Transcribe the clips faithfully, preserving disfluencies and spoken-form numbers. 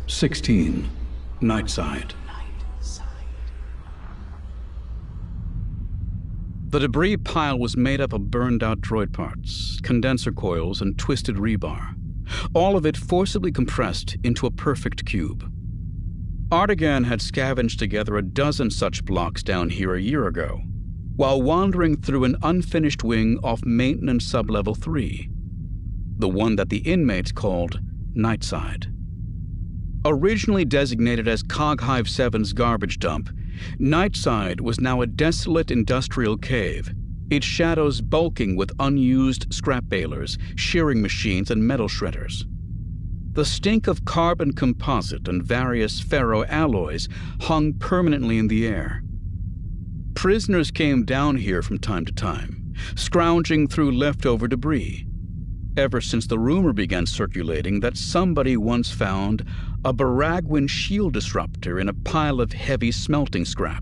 sixteen. Nightside. The debris pile was made up of burned-out droid parts, condenser coils, and twisted rebar, all of it forcibly compressed into a perfect cube. Artigan had scavenged together a dozen such blocks down here a year ago, while wandering through an unfinished wing off Maintenance Sublevel three, the one that the inmates called Nightside. Originally designated as Coghive seven's garbage dump, Nightside was now a desolate industrial cave, its shadows bulking with unused scrap balers, shearing machines, and metal shredders. The stink of carbon composite and various ferroalloys hung permanently in the air. Prisoners came down here from time to time, scrounging through leftover debris, ever since the rumor began circulating that somebody once found a Baragwin shield disruptor in a pile of heavy smelting scrap.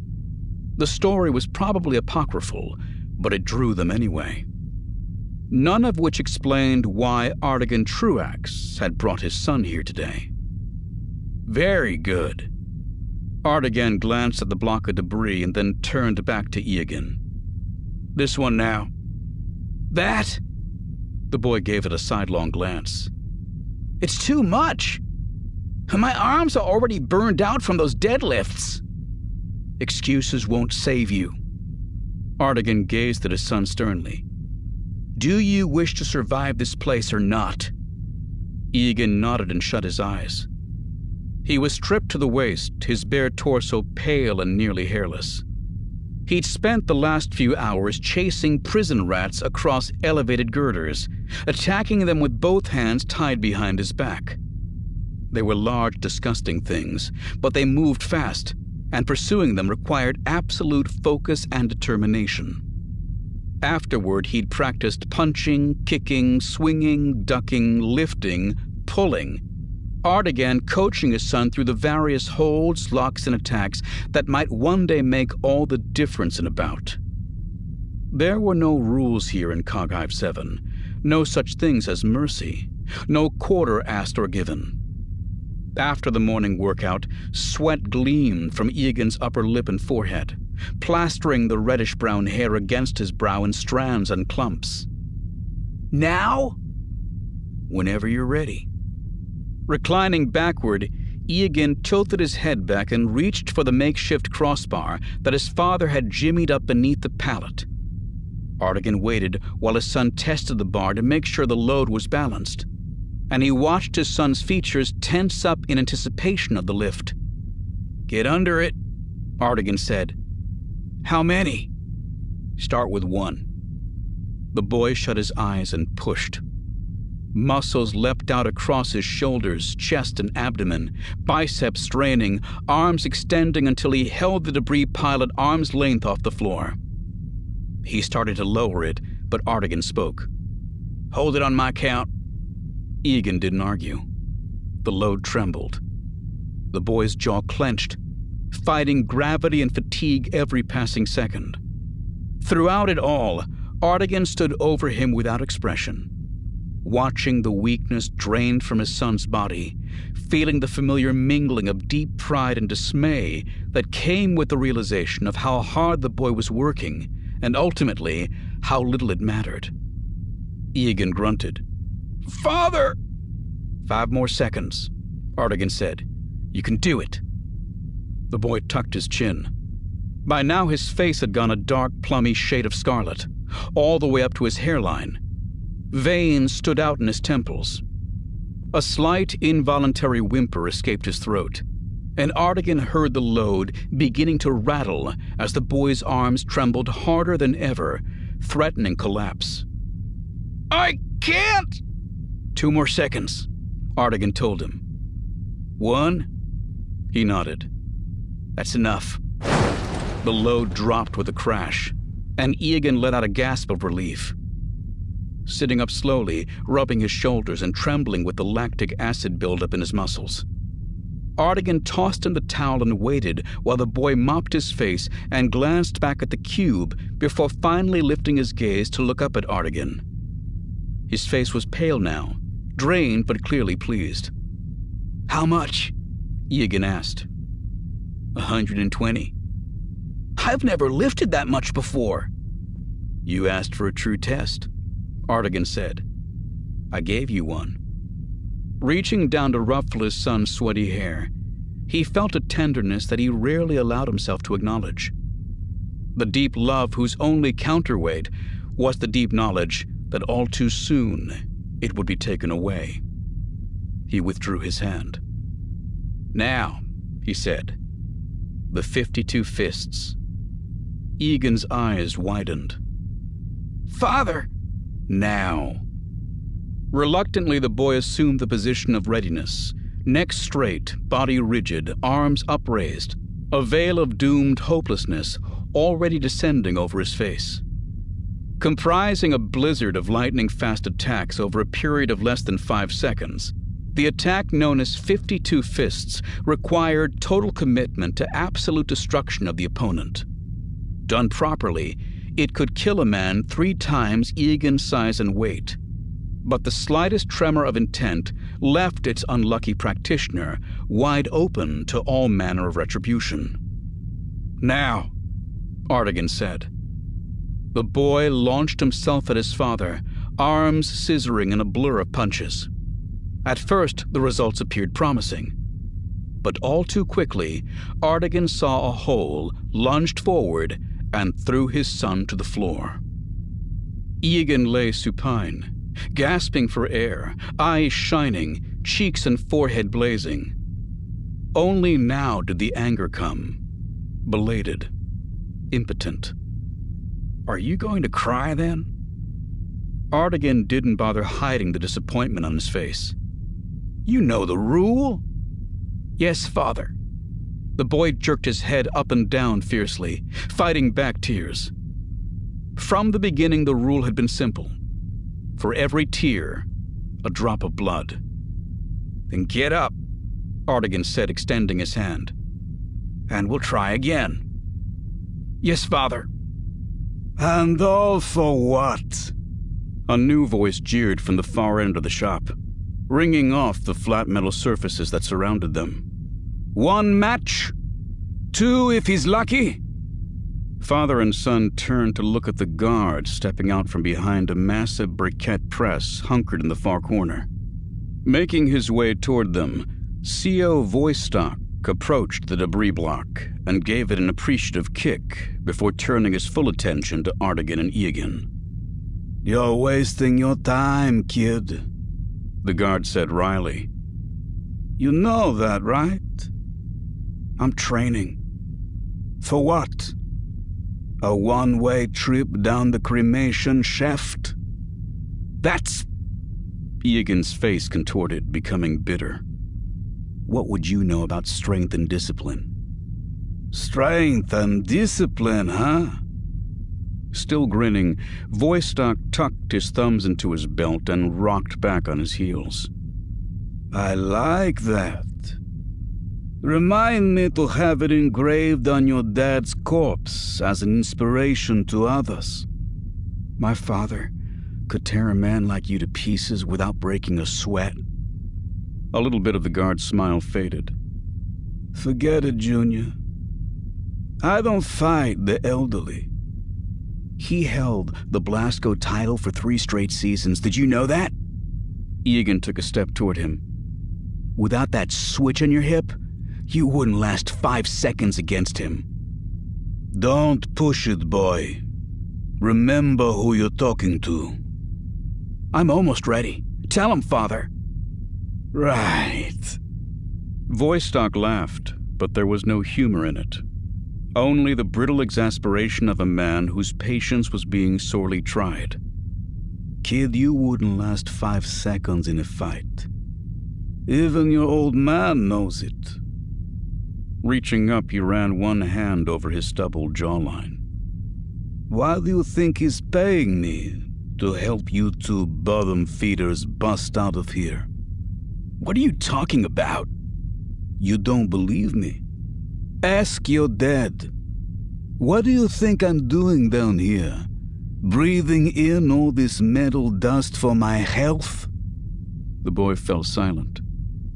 The story was probably apocryphal, but it drew them anyway. None of which explained why Artigan Truax had brought his son here today. Very good. Artigan glanced at the block of debris and then turned back to Egan. This one now. That? The boy gave it a sidelong glance. It's too much. My arms are already burned out from those deadlifts. Excuses won't save you. Artigan gazed at his son sternly. Do you wish to survive this place or not? Egan nodded and shut his eyes. He was stripped to the waist, his bare torso pale and nearly hairless. He'd spent the last few hours chasing prison rats across elevated girders, attacking them with both hands tied behind his back. They were large, disgusting things, but they moved fast, and pursuing them required absolute focus and determination. Afterward, he'd practiced punching, kicking, swinging, ducking, lifting, pulling. Artigan coaching his son through the various holds, locks, and attacks that might one day make all the difference in a bout. There were no rules here in Coghive seven, no such things as mercy, no quarter asked or given. After the morning workout, sweat gleamed from Egan's upper lip and forehead, plastering the reddish-brown hair against his brow in strands and clumps. Now? Whenever you're ready. Reclining backward, Egan tilted his head back and reached for the makeshift crossbar that his father had jimmied up beneath the pallet. Artigan waited while his son tested the bar to make sure the load was balanced, and he watched his son's features tense up in anticipation of the lift. Get under it, Artigan said. How many? Start with one. The boy shut his eyes and pushed. Muscles leapt out across his shoulders, chest, and abdomen, biceps straining, arms extending until he held the debris pile at arm's length off the floor. He started to lower it, but Artigan spoke. Hold it on my count. Egan didn't argue. The load trembled. The boy's jaw clenched, fighting gravity and fatigue every passing second. Throughout it all, Artigan stood over him without expression, watching the weakness drained from his son's body, feeling the familiar mingling of deep pride and dismay that came with the realization of how hard the boy was working and ultimately how little it mattered. Egan grunted. Father! Five more seconds, Artigan said. You can do it. The boy tucked his chin. By now his face had gone a dark, plummy shade of scarlet, all the way up to his hairline. Veins stood out in his temples. A slight, involuntary whimper escaped his throat, and Artigan heard the load beginning to rattle as the boy's arms trembled harder than ever, threatening collapse. I can't! Two more seconds, Artigan told him. One? He nodded. That's enough. The load dropped with a crash, and Egan let out a gasp of relief. Sitting up slowly, rubbing his shoulders and trembling with the lactic acid buildup in his muscles, Artigan tossed him the towel and waited while the boy mopped his face and glanced back at the cube before finally lifting his gaze to look up at Artigan. His face was pale now, drained but clearly pleased. How much? Egan asked. A hundred and twenty. I've never lifted that much before. You asked for a true test, Artigan said. I gave you one. Reaching down to ruffle his son's sweaty hair, he felt a tenderness that he rarely allowed himself to acknowledge. The deep love whose only counterweight was the deep knowledge that all too soon it would be taken away. He withdrew his hand. Now, he said, the fifty-two fists. Egan's eyes widened. Father! Now. Reluctantly, the boy assumed the position of readiness, neck straight, body rigid, arms upraised, a veil of doomed hopelessness already descending over his face. Comprising a blizzard of lightning-fast attacks over a period of less than five seconds, the attack known as fifty-two Fists required total commitment to absolute destruction of the opponent. Done properly, it could kill a man three times Egan's size and weight. But the slightest tremor of intent left its unlucky practitioner wide open to all manner of retribution. Now, Artigan said. The boy launched himself at his father, arms scissoring in a blur of punches. At first, the results appeared promising. But all too quickly, Artigan saw a hole, lunged forward, and threw his son to the floor. Egan lay supine, gasping for air, eyes shining, cheeks and forehead blazing. Only now did the anger come, belated, impotent. Are you going to cry then? Artigan didn't bother hiding the disappointment on his face. You know the rule. Yes, father. The boy jerked his head up and down fiercely, fighting back tears. From the beginning, the rule had been simple. For every tear, a drop of blood. Then get up, Artigan said, extending his hand. And we'll try again. Yes, father. And all for what? A new voice jeered from the far end of the shop, ringing off the flat metal surfaces that surrounded them. One match? Two if he's lucky? Father and son turned to look at the guard stepping out from behind a massive briquette press hunkered in the far corner. Making his way toward them, C O Voistock approached the debris block and gave it an appreciative kick before turning his full attention to Artigan and Egan. You're wasting your time, kid, the guard said wryly. You know that, right? I'm training. For what? A one-way trip down the cremation shaft? That's... Egan's face contorted, becoming bitter. What would you know about strength and discipline? Strength and discipline, huh? Still grinning, Voistock tucked his thumbs into his belt and rocked back on his heels. I like that. Remind me to have it engraved on your dad's corpse as an inspiration to others. My father could tear a man like you to pieces without breaking a sweat. A little bit of the guard's smile faded. Forget it, Junior. I don't fight the elderly. He held the Blasco title for three straight seasons. Did you know that? Egan took a step toward him. Without that switch in your hip, you wouldn't last five seconds against him. Don't push it, boy. Remember who you're talking to. I'm almost ready. Tell him, father. Right. Voistock laughed, but there was no humor in it. Only the brittle exasperation of a man whose patience was being sorely tried. Kid, you wouldn't last five seconds in a fight. Even your old man knows it. Reaching up, he ran one hand over his stubbled jawline. Why do you think he's paying me to help you two bottom feeders bust out of here? What are you talking about? You don't believe me? Ask your dad. What do you think I'm doing down here? Breathing in all this metal dust for my health? The boy fell silent.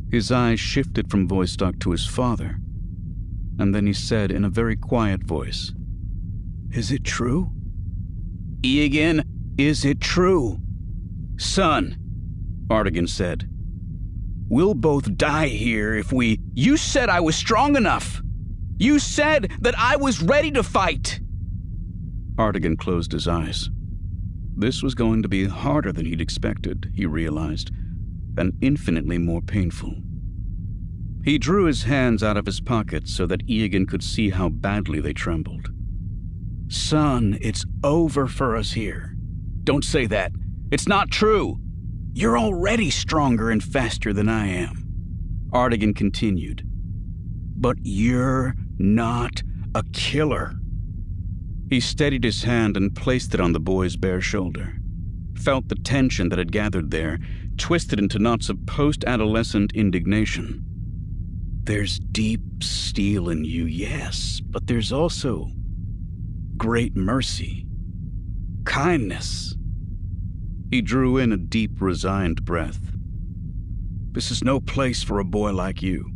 His eyes shifted from Vostok to his father, and then he said in a very quiet voice, "Is it true? Eogan, is it true?" "Son," Artigan said, "we'll both die here if we—" "You said I was strong enough! You said that I was ready to fight!" Artigan closed his eyes. This was going to be harder than he'd expected, he realized, and infinitely more painful. He drew his hands out of his pockets so that Eogan could see how badly they trembled. "Son, it's over for us here." "Don't say that. It's not true. You're already stronger and faster than I am," Artigan continued. "But you're not a killer." He steadied his hand and placed it on the boy's bare shoulder, felt the tension that had gathered there, twisted into knots of post-adolescent indignation. "There's deep steel in you, yes, but there's also great mercy, kindness." He drew in a deep, resigned breath. "This is no place for a boy like you."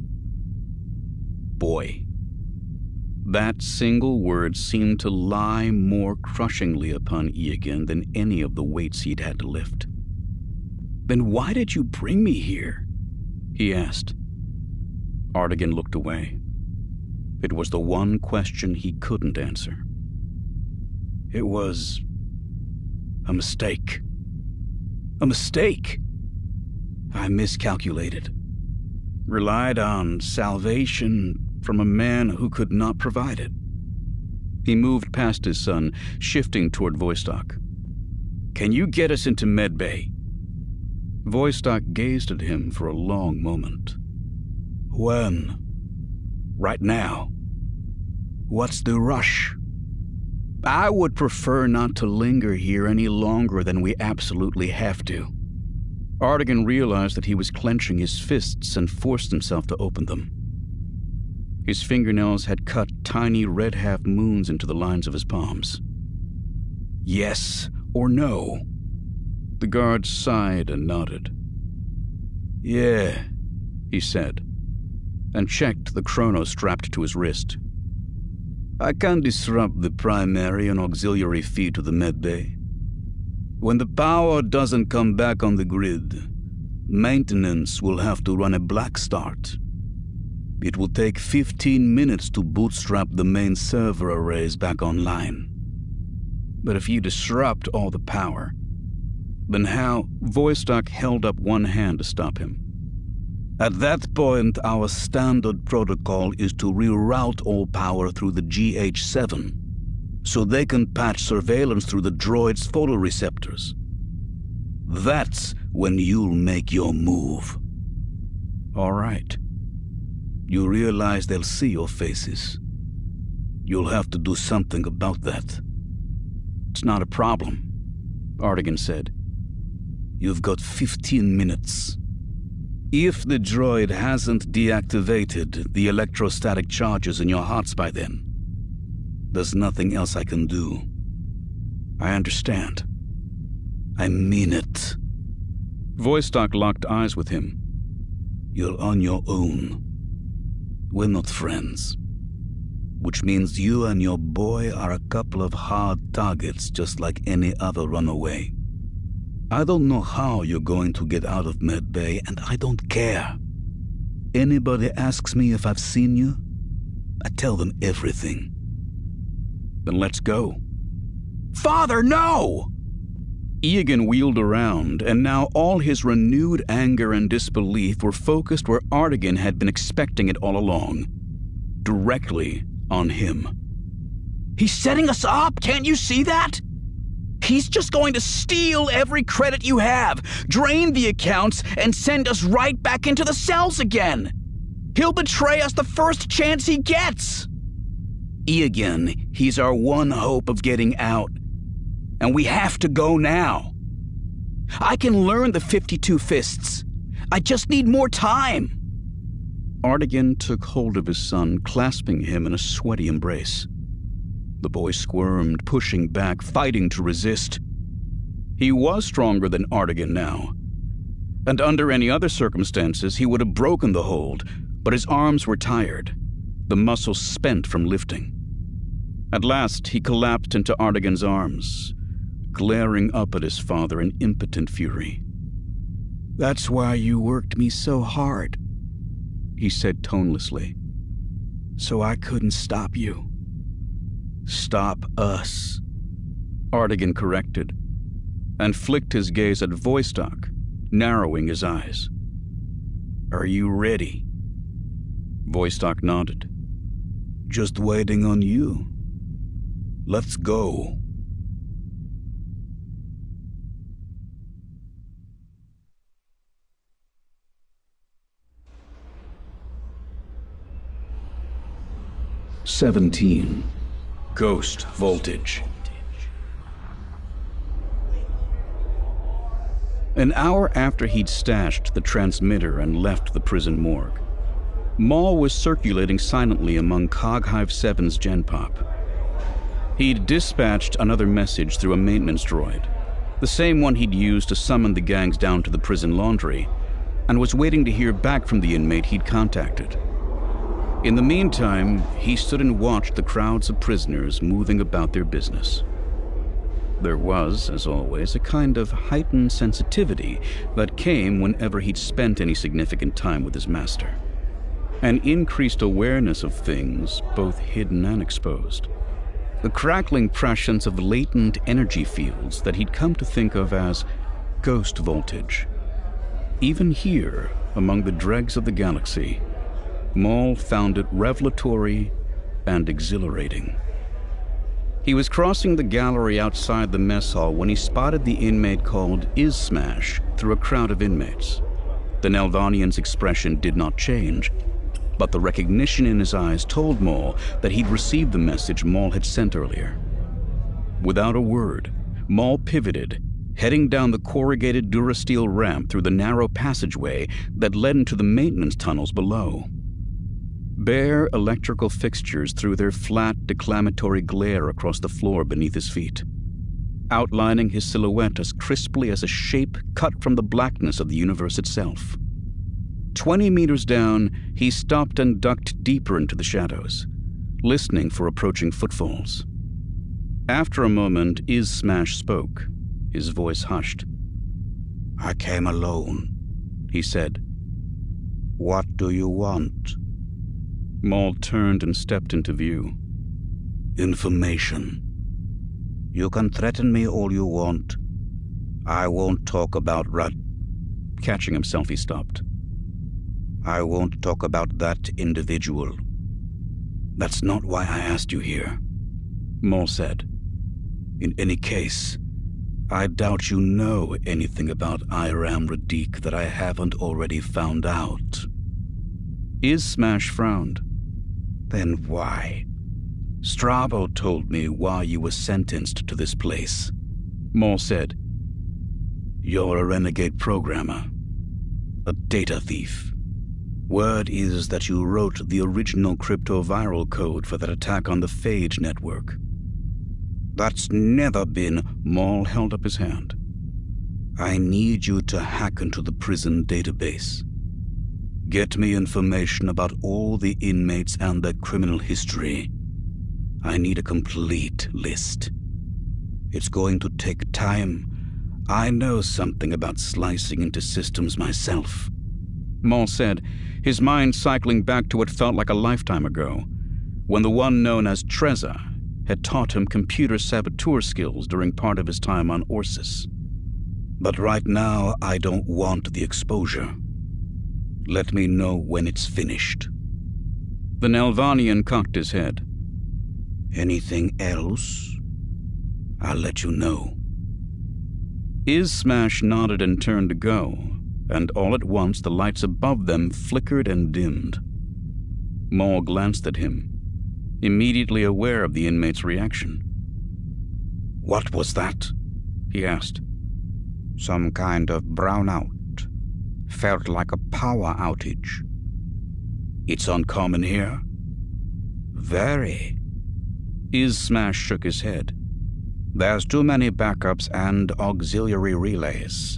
Boy. That single word seemed to lie more crushingly upon Eogan than any of the weights he'd had to lift. "Then why did you bring me here?" he asked. Artigan looked away. It was the one question he couldn't answer. "It was a mistake. A mistake. I miscalculated. Relied on salvation from a man who could not provide it." He moved past his son, shifting toward Vostok. "Can you get us into medbay?" Vostok gazed at him for a long moment. "When?" "Right now." "What's the rush?" "I would prefer not to linger here any longer than we absolutely have to." Artigan realized that he was clenching his fists and forced himself to open them. His fingernails had cut tiny red half-moons into the lines of his palms. "Yes or no?" The guard sighed and nodded. "Yeah," he said, and checked the chrono strapped to his wrist. "I can disrupt the primary and auxiliary feed to the medbay. When the power doesn't come back on the grid, maintenance will have to run a black start. It will take fifteen minutes to bootstrap the main server arrays back online. But if you disrupt all the power, then how—" Vostok held up one hand to stop him. "At that point, our standard protocol is to reroute all power through the G H seven, so they can patch surveillance through the droid's photoreceptors. That's when you'll make your move." "All right. You realize they'll see your faces. You'll have to do something about that." "It's not a problem," Artigan said. "You've got fifteen minutes. If the droid hasn't deactivated the electrostatic charges in your hearts by then, there's nothing else I can do." "I understand." "I mean it." Vostok locked eyes with him. "You're on your own. We're not friends. Which means you and your boy are a couple of hard targets just like any other runaway. I don't know how you're going to get out of medbay, and I don't care. Anybody asks me if I've seen you, I tell them everything." "Then let's go." "Father, no!" Eogan wheeled around, and now all his renewed anger and disbelief were focused where Artigan had been expecting it all along, directly on him. "He's setting us up, can't you see that? He's just going to steal every credit you have, drain the accounts, and send us right back into the cells again. He'll betray us the first chance he gets." "Eogan, he's our one hope of getting out. And we have to go now. I can learn the fifty-two fists. I just need more time." Artigan took hold of his son, clasping him in a sweaty embrace. The boy squirmed, pushing back, fighting to resist. He was stronger than Artigan now, and under any other circumstances he would have broken the hold, but his arms were tired, the muscles spent from lifting. At last he collapsed into Artigan's arms, glaring up at his father in impotent fury. "That's why you worked me so hard," he said tonelessly. "So I couldn't stop you." "Stop us," Artigan corrected, and flicked his gaze at Voistock, narrowing his eyes. "Are you ready?" Voistock nodded. "Just waiting on you. Let's go." Seventeen. Ghost Voltage. An hour after he'd stashed the transmitter and left the prison morgue, Maul was circulating silently among Coghive seven's Genpop. He'd dispatched another message through a maintenance droid, the same one he'd used to summon the gangs down to the prison laundry, and was waiting to hear back from the inmate he'd contacted. In the meantime, he stood and watched the crowds of prisoners moving about their business. There was, as always, a kind of heightened sensitivity that came whenever he'd spent any significant time with his master. An increased awareness of things, both hidden and exposed. The crackling prescience of latent energy fields that he'd come to think of as ghost voltage. Even here, among the dregs of the galaxy, Maul found it revelatory and exhilarating. He was crossing the gallery outside the mess hall when he spotted the inmate called Izsmash through a crowd of inmates. The Nelvanian's expression did not change, but the recognition in his eyes told Maul that he'd received the message Maul had sent earlier. Without a word, Maul pivoted, heading down the corrugated Durasteel ramp through the narrow passageway that led into the maintenance tunnels below. Bare electrical fixtures threw their flat, declamatory glare across the floor beneath his feet, outlining his silhouette as crisply as a shape cut from the blackness of the universe itself. Twenty meters down, he stopped and ducked deeper into the shadows, listening for approaching footfalls. After a moment, Izsmash spoke, his voice hushed. "I came alone," he said. "What do you want?" Maul turned and stepped into view. "Information. You can threaten me all you want. I won't talk about Rad..." Catching himself, he stopped. "I won't talk about that individual." "That's not why I asked you here," Maul said. "In any case, I doubt you know anything about Iram Radiq that I haven't already found out." Izsmash frowned. "Then why? Strabo told me why you were sentenced to this place," Maul said. "You're a renegade programmer, a data thief. Word is that you wrote the original cryptoviral code for that attack on the Phage network." "That's never been..." Maul held up his hand. "I need you to hack into the prison database. Get me information about all the inmates and their criminal history. I need a complete list. It's going to take time. I know something about slicing into systems myself," Maul said, his mind cycling back to what felt like a lifetime ago, when the one known as Trezza had taught him computer saboteur skills during part of his time on Orsis. "But right now, I don't want the exposure. Let me know when it's finished." The Nelvanian cocked his head. "Anything else? I'll let you know." Izsmash nodded and turned to go, and all at once the lights above them flickered and dimmed. Maul glanced at him, immediately aware of the inmate's reaction. "What was that?" he asked. "Some kind of brownout. Felt like a power outage." "It's uncommon here?" "Very." Izsmash shook his head. "There's too many backups and auxiliary relays.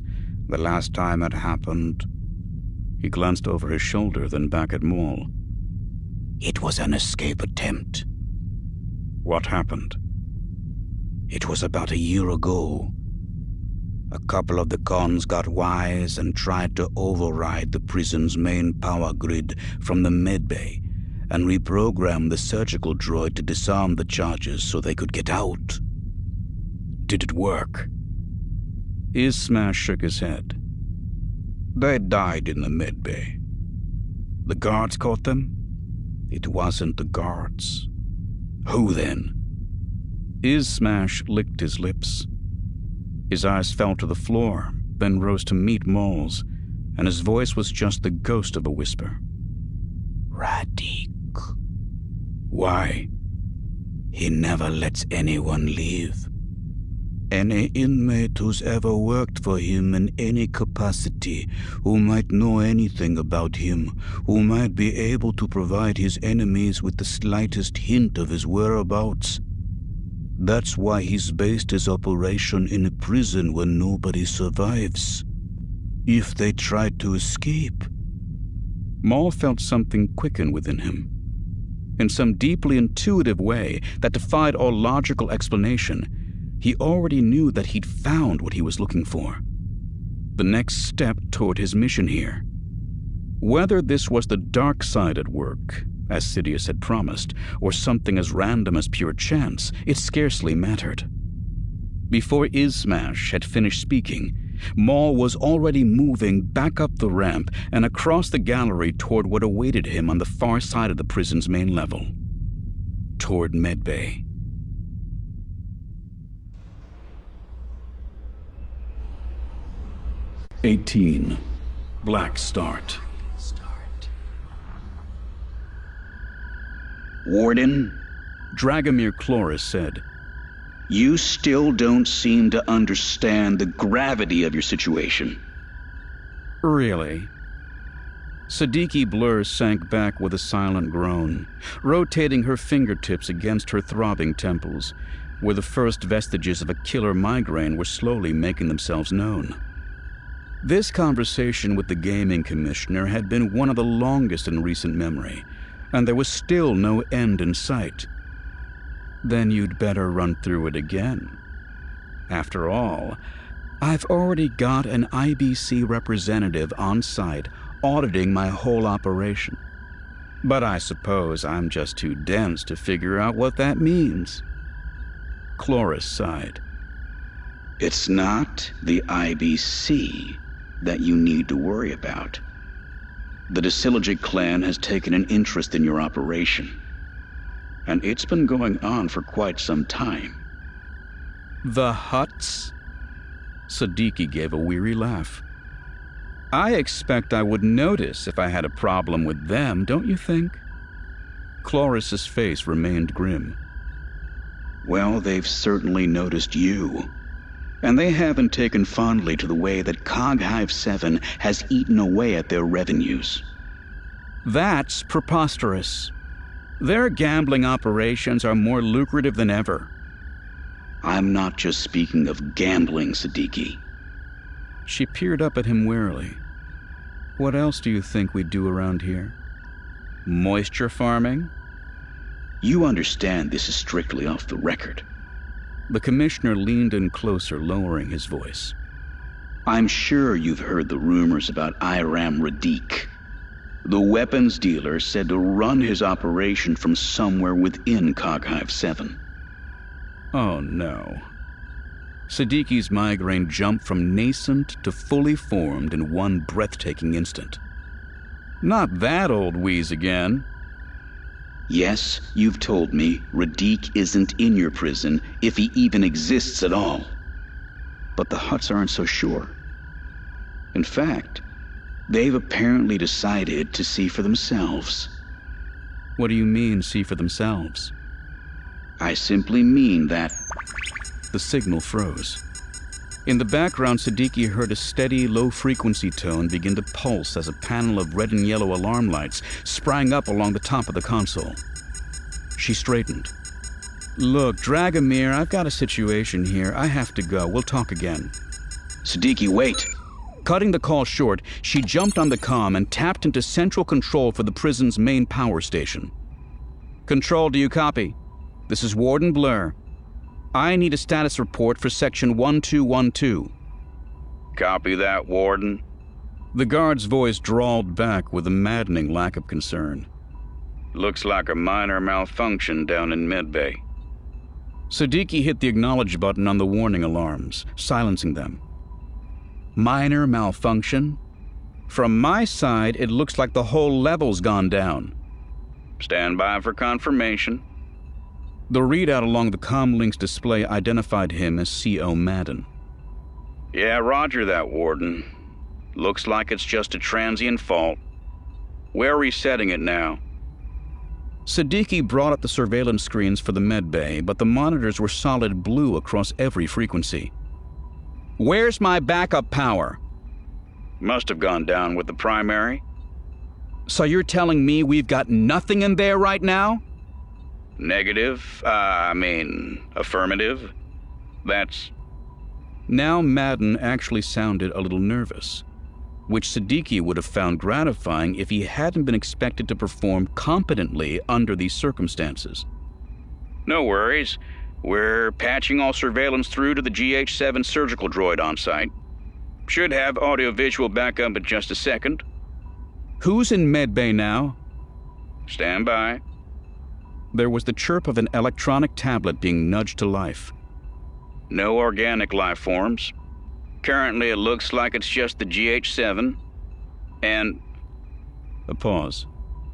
The last time it happened, he glanced over his shoulder, then back at Maul. It was an escape attempt. What happened? It was about a year ago. A couple of the cons got wise and tried to override the prison's main power grid from the medbay and reprogram the surgical droid to disarm the charges so they could get out. Did it work? Izsmash shook his head. They died in the medbay. The guards caught them? It wasn't the guards. Who then? Izsmash licked his lips. His eyes fell to the floor, then rose to meet Maul's, and his voice was just the ghost of a whisper. Radiq. Why? He never lets anyone leave. Any inmate who's ever worked for him in any capacity, who might know anything about him, who might be able to provide his enemies with the slightest hint of his whereabouts. That's why he's based his operation in a prison where nobody survives. If they tried to escape... Maul felt something quicken within him. In some deeply intuitive way that defied all logical explanation, he already knew that he'd found what he was looking for. The next step toward his mission here. Whether this was the dark side at work, as Sidious had promised, or something as random as pure chance, it scarcely mattered. Before Izsmash had finished speaking, Maul was already moving back up the ramp and across the gallery toward what awaited him on the far side of the prison's main level. Toward Medbay. eighteen. Black Start. Warden, Dragomir Kloris said, you still don't seem to understand the gravity of your situation. Really? Siddiqui Blur sank back with a silent groan, rotating her fingertips against her throbbing temples, where the first vestiges of a killer migraine were slowly making themselves known. This conversation with the gaming commissioner had been one of the longest in recent memory, and there was still no end in sight. Then you'd better run through it again. After all, I've already got an I B C representative on site auditing my whole operation. But I suppose I'm just too dense to figure out what that means. Kloris sighed. It's not the I B C that you need to worry about. The Disilogic clan has taken an interest in your operation, and it's been going on for quite some time. The Hutts? Siddiqui gave a weary laugh. I expect I would notice if I had a problem with them, don't you think? Kloris's face remained grim. Well, they've certainly noticed you. And they haven't taken fondly to the way that Coghive seven has eaten away at their revenues. That's preposterous. Their gambling operations are more lucrative than ever. I'm not just speaking of gambling, Siddiqui. She peered up at him warily. What else do you think we do around here? Moisture farming? You understand this is strictly off the record. The commissioner leaned in closer, lowering his voice. I'm sure you've heard the rumors about Iram Radiq. The weapons dealer said to run his operation from somewhere within Coghive seven. Oh no. Siddiqui's migraine jumped from nascent to fully formed in one breathtaking instant. Not that old wheeze again. Yes, you've told me Radiq isn't in your prison, if he even exists at all. But the Hutts aren't so sure. In fact, they've apparently decided to see for themselves. What do you mean, see for themselves? I simply mean that... The signal froze. In the background, Siddiqui heard a steady, low-frequency tone begin to pulse as a panel of red and yellow alarm lights sprang up along the top of the console. She straightened. Look, Dragomir, I've got a situation here. I have to go. We'll talk again. Siddiqui, wait. Cutting the call short, she jumped on the comm and tapped into central control for the prison's main power station. Control, do you copy? This is Warden Blur. I need a status report for Section one two one two. Copy that, Warden. The guard's voice drawled back with a maddening lack of concern. Looks like a minor malfunction down in Medbay. Siddiqui hit the acknowledge button on the warning alarms, silencing them. Minor malfunction? From my side, it looks like the whole level's gone down. Stand by for confirmation. The readout along the comlink's display identified him as C O Madden. Yeah, roger that, Warden. Looks like it's just a transient fault. We're resetting it now. Siddiqui brought up the surveillance screens for the medbay, but the monitors were solid blue across every frequency. Where's my backup power? Must have gone down with the primary. So you're telling me we've got nothing in there right now? Negative. Uh, I mean, affirmative. That's... Now Madden actually sounded a little nervous, which Siddiqui would have found gratifying if he hadn't been expected to perform competently under these circumstances. No worries. We're patching all surveillance through to the G H seven surgical droid on site. Should have audio-visual backup in just a second. Who's in medbay now? Stand by. There was the chirp of an electronic tablet being nudged to life. No organic life forms. Currently, it looks like it's just the G H seven, and... A pause.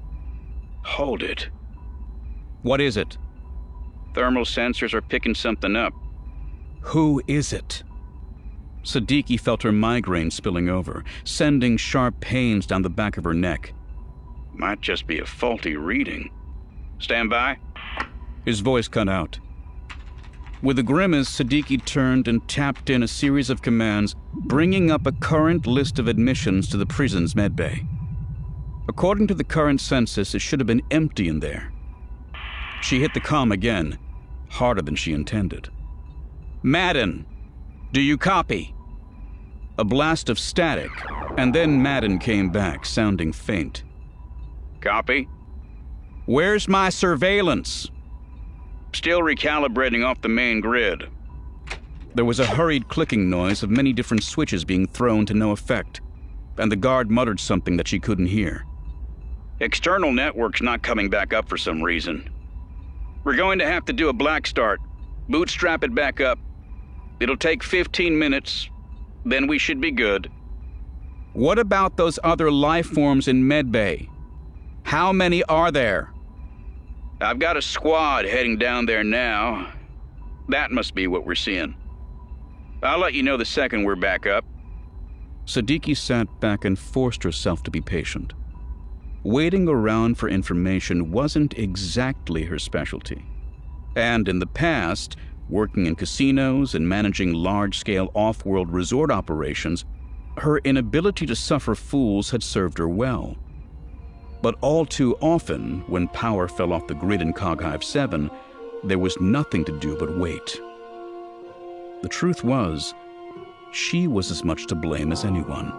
Hold it. What is it? Thermal sensors are picking something up. Who is it? Siddiqui felt her migraine spilling over, sending sharp pains down the back of her neck. Might just be a faulty reading. Stand by. His voice cut out. With a grimace, Siddiqui turned and tapped in a series of commands, bringing up a current list of admissions to the prison's medbay. According to the current census, it should have been empty in there. She hit the comm again, harder than she intended. Madden, do you copy? A blast of static, and then Madden came back, sounding faint. Copy. Where's my surveillance? Still recalibrating off the main grid. There was a hurried clicking noise of many different switches being thrown to no effect, and the guard muttered something that she couldn't hear. External network's not coming back up for some reason. We're going to have to do a black start. Bootstrap it back up. It'll take fifteen minutes, then we should be good. What about those other life forms in medbay? How many are there? I've got a squad heading down there now. That must be what we're seeing. I'll let you know the second we're back up. Siddiqui sat back and forced herself to be patient. Waiting around for information wasn't exactly her specialty. And in the past, working in casinos and managing large-scale off-world resort operations, her inability to suffer fools had served her well. But all too often, when power fell off the grid in Coghive seven, there was nothing to do but wait. The truth was, she was as much to blame as anyone.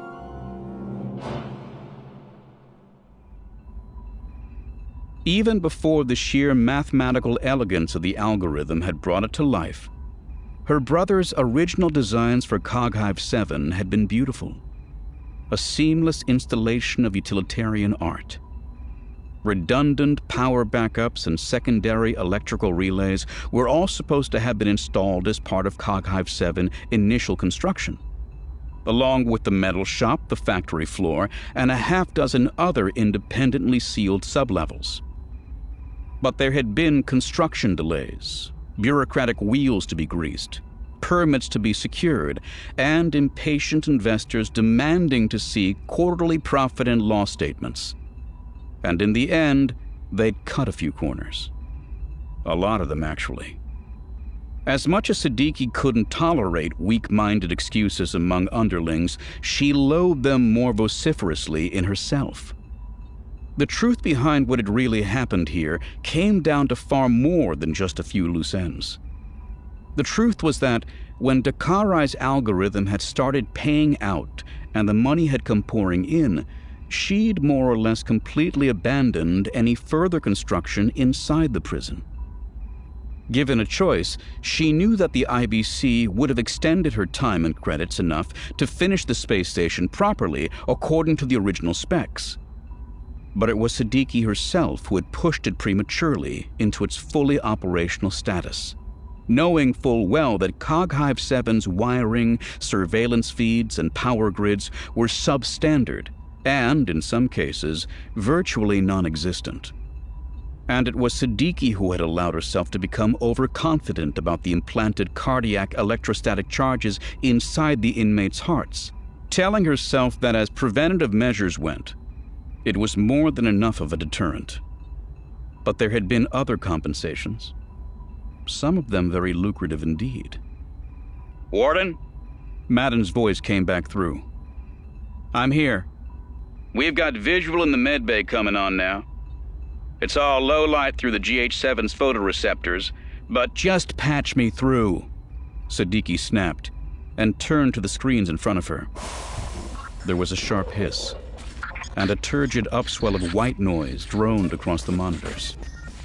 Even before the sheer mathematical elegance of the algorithm had brought it to life, her brother's original designs for Coghive seven had been beautiful. A seamless installation of utilitarian art. Redundant power backups and secondary electrical relays were all supposed to have been installed as part of Coghive seven initial construction, along with the metal shop, the factory floor, and a half dozen other independently sealed sublevels. But there had been construction delays, bureaucratic wheels to be greased, permits to be secured, and impatient investors demanding to see quarterly profit and loss statements. And in the end, they'd cut a few corners. A lot of them, actually. As much as Siddiqui couldn't tolerate weak-minded excuses among underlings, she loathed them more vociferously in herself. The truth behind what had really happened here came down to far more than just a few loose ends. The truth was that, when Dakarai's algorithm had started paying out and the money had come pouring in, she'd more or less completely abandoned any further construction inside the prison. Given a choice, she knew that the I B C would have extended her time and credits enough to finish the space station properly according to the original specs. But it was Siddiqui herself who had pushed it prematurely into its fully operational status, knowing full well that Coghive seven's wiring, surveillance feeds, and power grids were substandard and, in some cases, virtually non-existent. And it was Siddiqui who had allowed herself to become overconfident about the implanted cardiac electrostatic charges inside the inmates' hearts, telling herself that as preventative measures went, it was more than enough of a deterrent. But there had been other compensations, some of them very lucrative indeed. Warden? Madden's voice came back through. I'm here. We've got visual in the medbay coming on now. It's all low light through the G H seven's photoreceptors, but just patch me through, Siddiqui snapped, and turned to the screens in front of her. There was a sharp hiss, and a turgid upswell of white noise droned across the monitors.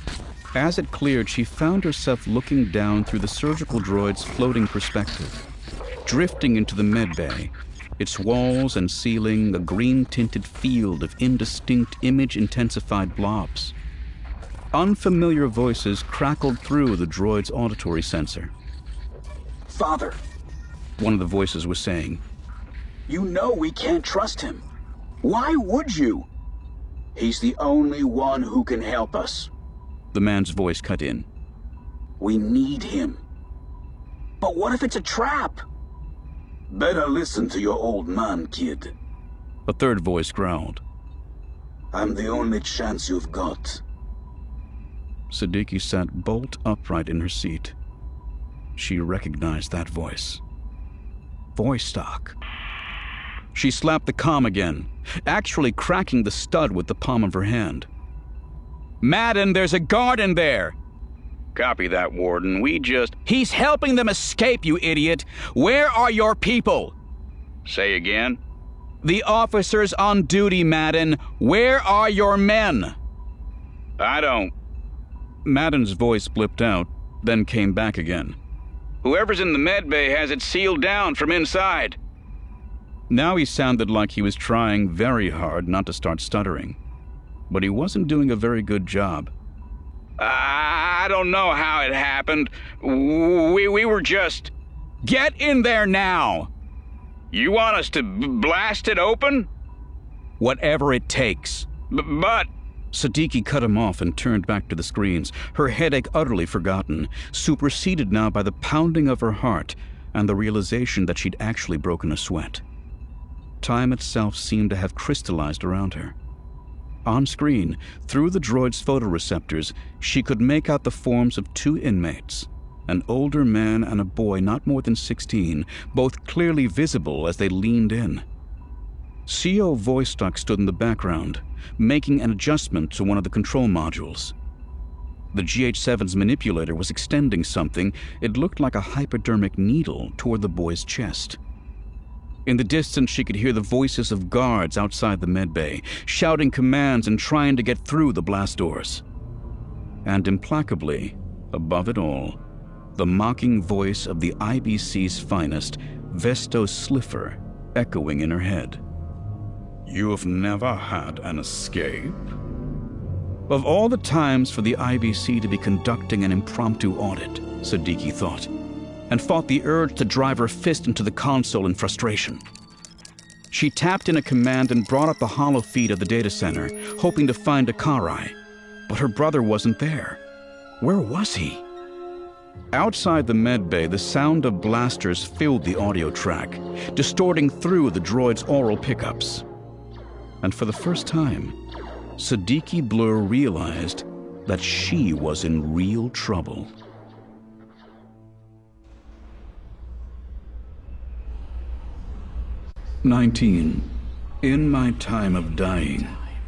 As it cleared, she found herself looking down through the surgical droid's floating perspective, drifting into the medbay, its walls and ceiling a green-tinted field of indistinct image-intensified blobs. Unfamiliar voices crackled through the droid's auditory sensor. Father, one of the voices was saying, you know we can't trust him. Why would you? He's the only one who can help us. The man's voice cut in. We need him. But what if it's a trap? Better listen to your old man, kid. A third voice growled. I'm the only chance you've got. Siddiqui sat bolt upright in her seat. She recognized that voice. Voice stock. She slapped the comm again, actually cracking the stud with the palm of her hand. Madden, there's a guard in there! Copy that, Warden. We just... He's helping them escape, you idiot! Where are your people? Say again? The officers on duty, Madden. Where are your men? I don't... Madden's voice blipped out, then came back again. Whoever's in the medbay has it sealed down from inside. Now he sounded like he was trying very hard not to start stuttering. But he wasn't doing a very good job. I don't know how it happened. We, we were just... Get in there now! You want us to b blast it open? Whatever it takes. B but... Siddiqui cut him off and turned back to the screens, her headache utterly forgotten, superseded now by the pounding of her heart and the realization that she'd actually broken a sweat. Time itself seemed to have crystallized around her. On screen, through the droid's photoreceptors, she could make out the forms of two inmates, an older man and a boy not more than sixteen, both clearly visible as they leaned in. C O Voistock stood in the background, making an adjustment to one of the control modules. The G H seven's manipulator was extending something, it looked like a hypodermic needle, toward the boy's chest. In the distance, she could hear the voices of guards outside the medbay, shouting commands and trying to get through the blast doors. And implacably, above it all, the mocking voice of the I B C's finest, Vesto Slipher, echoing in her head. You've never had an escape? Of all the times for the I B C to be conducting an impromptu audit, Siddiqui thought, and fought the urge to drive her fist into the console in frustration. She tapped in a command and brought up the holo feed of the data center, hoping to find Dakarai, but her brother wasn't there. Where was he? Outside the medbay, the sound of blasters filled the audio track, distorting through the droid's aural pickups. And for the first time, Siddiqui Blur realized that she was in real trouble. nineteen. In my time of dying.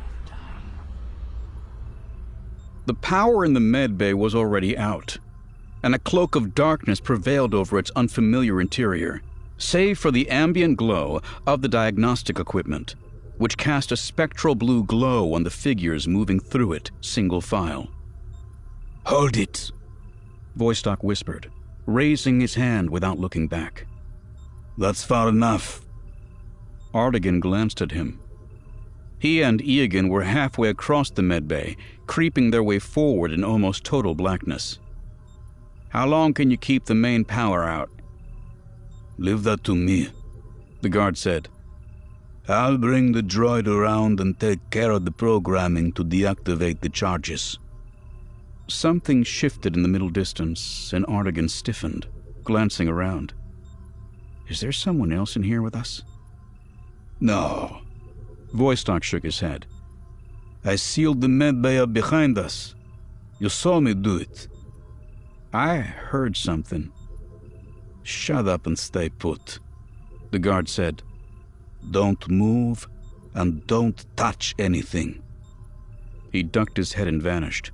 The power in the medbay was already out. and a cloak of darkness prevailed over its unfamiliar interior, save for the ambient glow of the diagnostic equipment, which cast a spectral blue glow on the figures moving through it, single file. "Hold it," Voistock whispered, raising his hand without looking back. "That's far enough." Artigan glanced at him. He and Egan were halfway across the medbay, creeping their way forward in almost total blackness. "How long can you keep the main power out?" "Leave that to me," the guard said. "I'll bring the droid around and take care of the programming to deactivate the charges." Something shifted in the middle distance, and Artigan stiffened, glancing around. Is there someone else in here with us? "No." Voistock shook his head. "I sealed the medbay up behind us. You saw me do it." I heard something. "Shut up and stay put," the guard said. "Don't move, and don't touch anything." He ducked his head and vanished.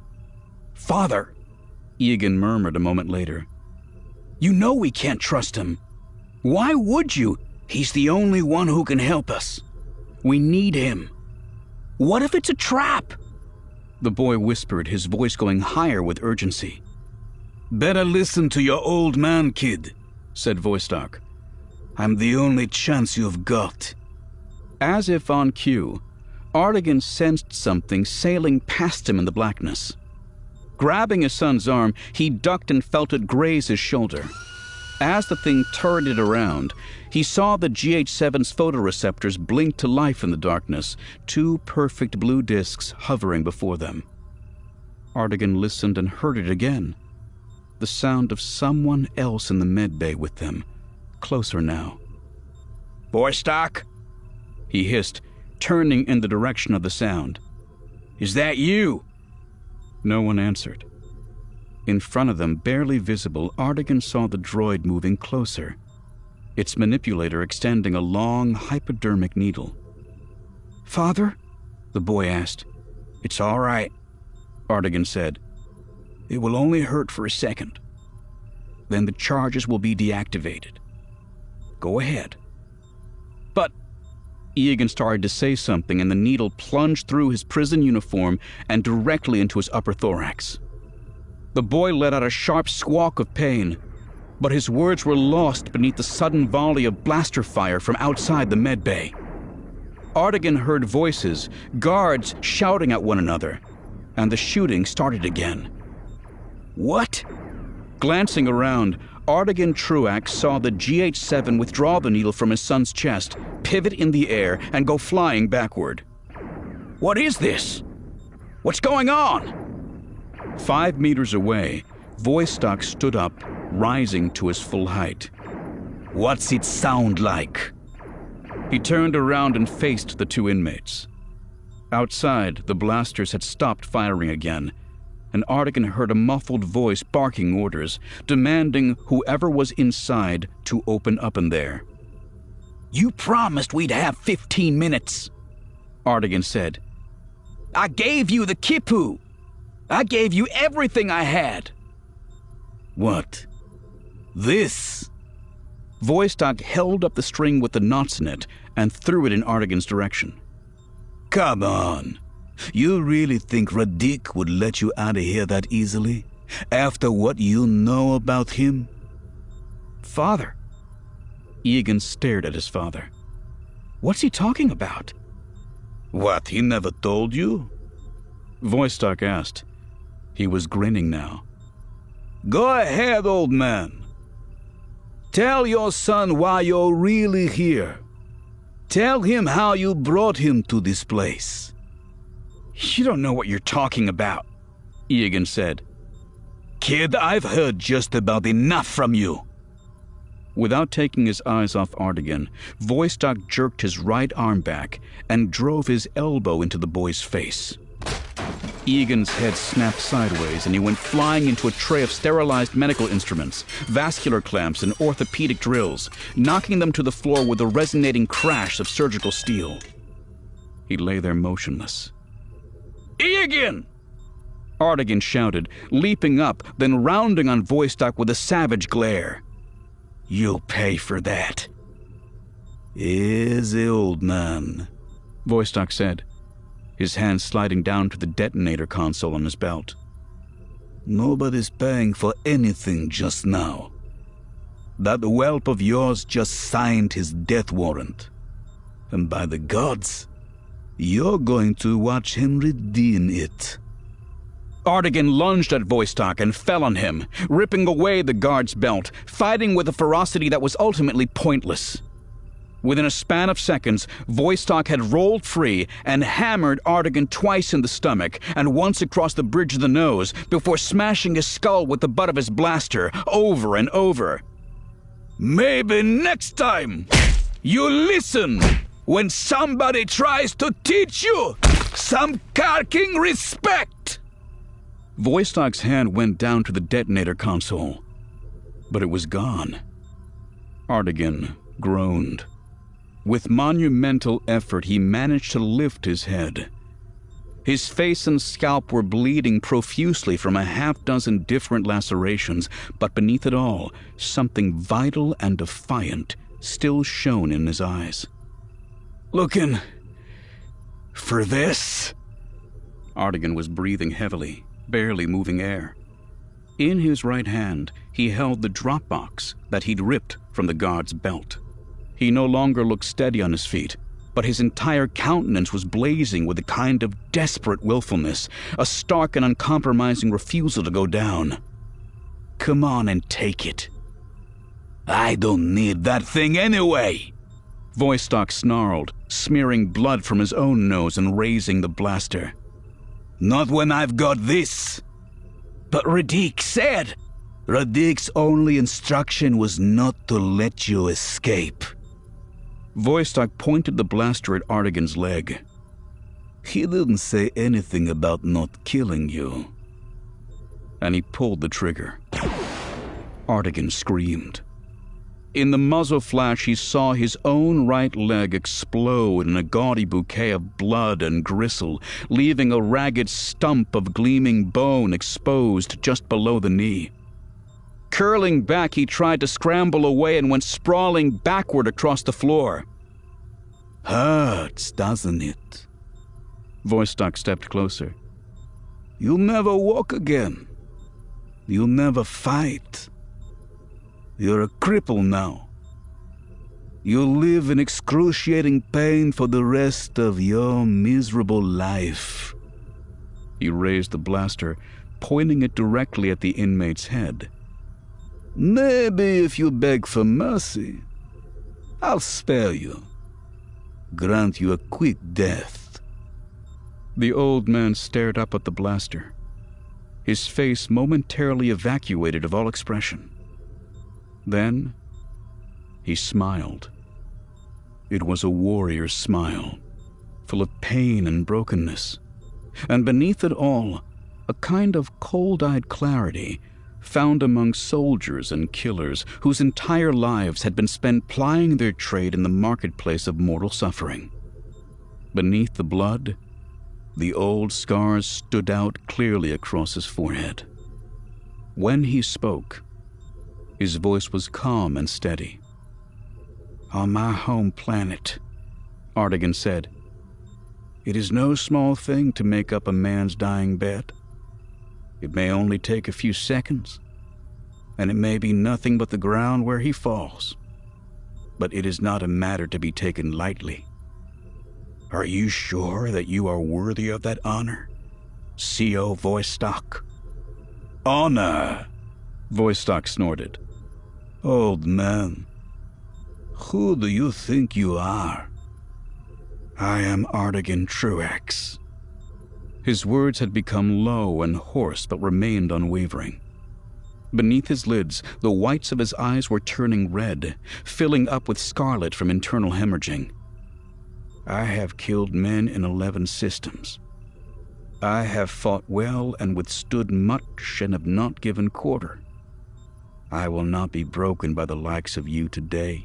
"Father," Egan murmured a moment later. "you know we can't trust him. Why would you? He's the only one who can help us. We need him. What if it's a trap?" The boy whispered, his voice going higher with urgency. "Better listen to your old man, kid," said Voistock. "I'm the only chance you've got." As if on cue, Artigan sensed something sailing past him in the blackness. Grabbing his son's arm, he ducked and felt it graze his shoulder. As the thing turned it around, he saw the G H seven's photoreceptors blink to life in the darkness, two perfect blue discs hovering before them. Artigan listened and heard it again. The sound of someone else in the medbay with them, closer now. "Voistock," he hissed, turning in the direction of the sound. "Is that you?" No one answered. In front of them, barely visible, Artigan saw the droid moving closer, its manipulator extending a long, hypodermic needle. "Father?" the boy asked. "It's all right," Artigan said. "It will only hurt for a second. Then the charges will be deactivated. Go ahead." "But..." Egan started to say something, and the needle plunged through his prison uniform and directly into his upper thorax. The boy let out a sharp squawk of pain, but his words were lost beneath the sudden volley of blaster fire from outside the medbay. Artigan heard voices, guards shouting at one another, and the shooting started again. "What?" Glancing around, Artigan Truax saw the G H seven withdraw the needle from his son's chest, pivot in the air, and go flying backward. "What is this? What's going on?" Five meters away, Voistock stood up, rising to his full height. "What's it sound like?" He turned around and faced the two inmates. Outside, the blasters had stopped firing again, and Artigan heard a muffled voice barking orders, demanding whoever was inside to open up in there. "You promised we'd have fifteen minutes," Artigan said. "I gave you the Kipu. I gave you everything I had." "What? This?" Voistock held up the string with the knots in it and threw it in Artigan's direction. "Come on. You really think Radic would let you out of here that easily? After what you know about him?" "Father." Egan stared at his father. "What's he talking about?" "What, he never told you?" Voistock asked. He was grinning now. "Go ahead, old man. Tell your son why you're really here. Tell him how you brought him to this place." "You don't know what you're talking about," Egan said. "Kid, I've heard just about enough from you." Without taking his eyes off Artigan, Voistock jerked his right arm back and drove his elbow into the boy's face. Egan's head snapped sideways, and he went flying into a tray of sterilized medical instruments, vascular clamps, and orthopedic drills, knocking them to the floor with a resonating crash of surgical steel. He lay there motionless. "Egan!" Artigan shouted, leaping up, then rounding on Voistock with a savage glare. "You'll pay for that." "Easy, old man," Voistock said, his hand sliding down to the detonator console on his belt. "Nobody's paying for anything just now. That whelp of yours just signed his death warrant. And by the gods, you're going to watch him redeem it." Artigan lunged at Voistock and fell on him, ripping away the guard's belt, fighting with a ferocity that was ultimately pointless. Within a span of seconds, Voistock had rolled free and hammered Artigan twice in the stomach and once across the bridge of the nose before smashing his skull with the butt of his blaster over and over. "Maybe next time you listen when somebody tries to teach you some carking respect." Voistock's hand went down to the detonator console, but it was gone. Artigan groaned. With monumental effort, he managed to lift his head. His face and scalp were bleeding profusely from a half-dozen different lacerations, but beneath it all, something vital and defiant still shone in his eyes. "Looking for this?" Artigan was breathing heavily, barely moving air. In his right hand, he held the drop box that he'd ripped from the guard's belt. He no longer looked steady on his feet, but his entire countenance was blazing with a kind of desperate willfulness, a stark and uncompromising refusal to go down. "Come on and take it. I don't need that thing anyway." Voistock snarled, smearing blood from his own nose and raising the blaster. "Not when I've got this." "But Radique said..." "Radique's only instruction was not to let you escape." Voistock pointed the blaster at Artigan's leg. "He didn't say anything about not killing you." And he pulled the trigger. Artigan screamed. In the muzzle flash, he saw his own right leg explode in a gaudy bouquet of blood and gristle, leaving a ragged stump of gleaming bone exposed just below the knee. Curling back, he tried to scramble away and went sprawling backward across the floor. "Hurts, doesn't it?" Voistock stepped closer. "You'll never walk again. You'll never fight. You're a cripple now. You'll live in excruciating pain for the rest of your miserable life." He raised the blaster, pointing it directly at the inmate's head. "Maybe if you beg for mercy, I'll spare you. Grant you a quick death." The old man stared up at the blaster, his face momentarily evacuated of all expression. Then, he smiled. It was a warrior's smile, full of pain and brokenness, and beneath it all, a kind of cold-eyed clarity found among soldiers and killers whose entire lives had been spent plying their trade in the marketplace of mortal suffering. Beneath the blood, the old scars stood out clearly across his forehead. When he spoke, his voice was calm and steady. "On my home planet," Artigan said, "it is no small thing to make up a man's dying bed. It may only take a few seconds, and it may be nothing but the ground where he falls. But it is not a matter to be taken lightly. Are you sure that you are worthy of that honor, C O Voistock?" "Honor?" Voistock snorted. "Old man, who do you think you are?" "I am Artigan Truax." His words had become low and hoarse but remained unwavering. Beneath his lids, the whites of his eyes were turning red, filling up with scarlet from internal hemorrhaging. "I have killed men in eleven systems. I have fought well and withstood much and have not given quarter. I will not be broken by the likes of you today,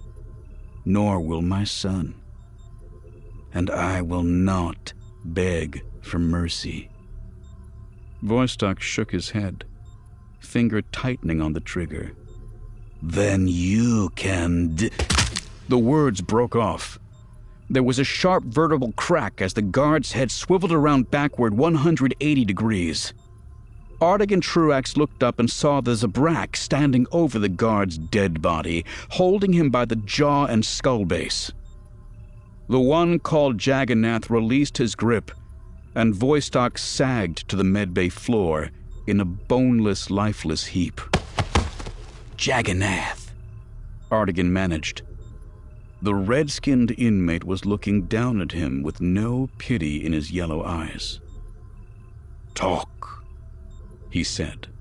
nor will my son. And I will not beg for mercy." Vostok shook his head, finger tightening on the trigger. Then you can d- The words broke off. There was a sharp vertical crack as the guard's head swiveled around backward one hundred eighty degrees. Artigan Truax looked up and saw the Zabrak standing over the guard's dead body, holding him by the jaw and skull base. The one called Jagannath released his grip, and Vostok sagged to the medbay floor in a boneless, lifeless heap. Jagannath, Artigan managed. The red-skinned inmate was looking down at him with no pity in his yellow eyes. Talk, he said.